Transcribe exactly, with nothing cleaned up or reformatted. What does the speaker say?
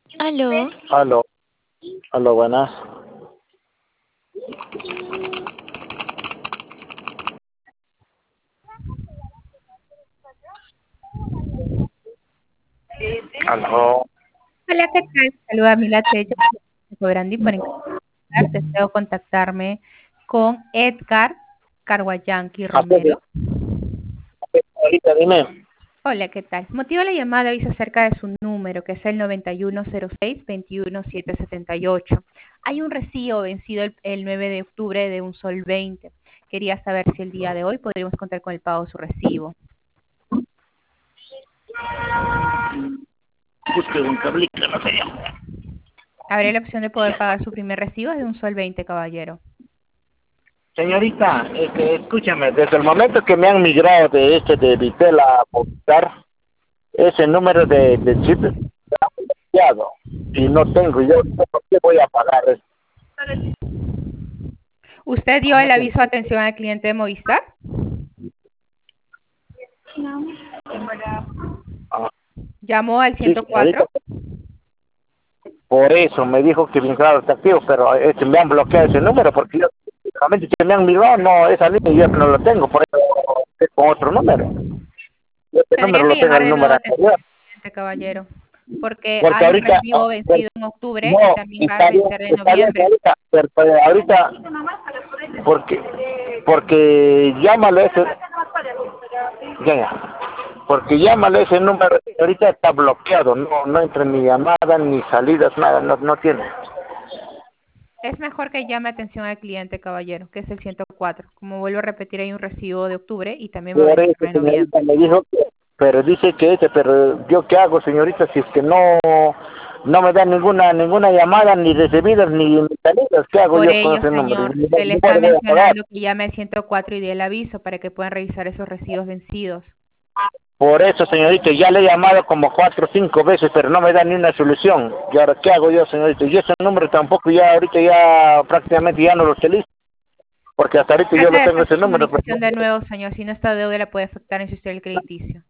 Aló, Aló, aló, buenas. Aló. Hola, ¿qué tal? Saluda a Mila Tello, Brandi, por encantar. Deseo contactarme con Edgar Carguayanqui Así Romero. es, ahorita dime. Hola, ¿qué tal? Motivo de la llamada dice acerca de su número, que es el noventa y uno cero seis, veintiuno setecientos setenta y ocho. Hay un recibo vencido el, el nueve de octubre de un sol veinte. Quería saber si el día de hoy podríamos contar con el pago de su recibo. Busque un cablito, no sé yo. Habría la opción de poder pagar su primer recibo de un sol veinte, caballero. Señorita, este, escúchame, desde el momento que me han migrado de este de Vitel a Movistar, ese número de, de chip está bloqueado y no tengo, yo ¿por qué voy a pagar eso? ¿Usted dio el aviso de atención al cliente de Movistar? Ah, ¿Llamó al sí, ciento señorita, cuatro? por eso me dijo que vinculado está activo, pero este, me han bloqueado ese número porque yo, realmente que me han migrado, no, esa línea yo no lo tengo, por eso es con otro número. Este Tendría número que lo tengo llamar el de nuevo número a atención anterior. al cliente, caballero, porque Porque hay un ahorita, recibo ah, pero- vencido en octubre y no, también va a está bien, vencer en está bien, noviembre. ahorita, pero, pero ahorita, porque, porque llámale ese, ya, ya, porque llámale ese número, ahorita está bloqueado, no, no entra ni llamadas, ni salidas, nada, no, no tiene. Es mejor que llame atención al cliente, caballero, que es el ciento cuatro. Como vuelvo a repetir, hay un recibo de octubre y también va a Por vencer eso, en señorita, noviembre. me dijo que, pero dice que ese, pero yo qué hago, señorita, si es que no, no me da ninguna, ninguna llamada, ni recibidas, ni, ni salidas, ¿qué hago Por yo con ello, ese número? señor, Ni- se le ni está le voy a pagar. mencionando que llame al ciento cuatro y dé el aviso para que puedan revisar esos recibos vencidos. Por eso, señorita, ya le he llamado como cuatro o cinco veces, pero no me da ni una solución. ¿Y ahora qué hago yo, señorita? Y ese número tampoco ya, ahorita ya prácticamente ya no lo utilizo, porque hasta ahorita yo Trate lo de tengo hacer ese su número, pero comunicación de nuevo, señor, si no esta deuda le puede afectar en su historial crediticio.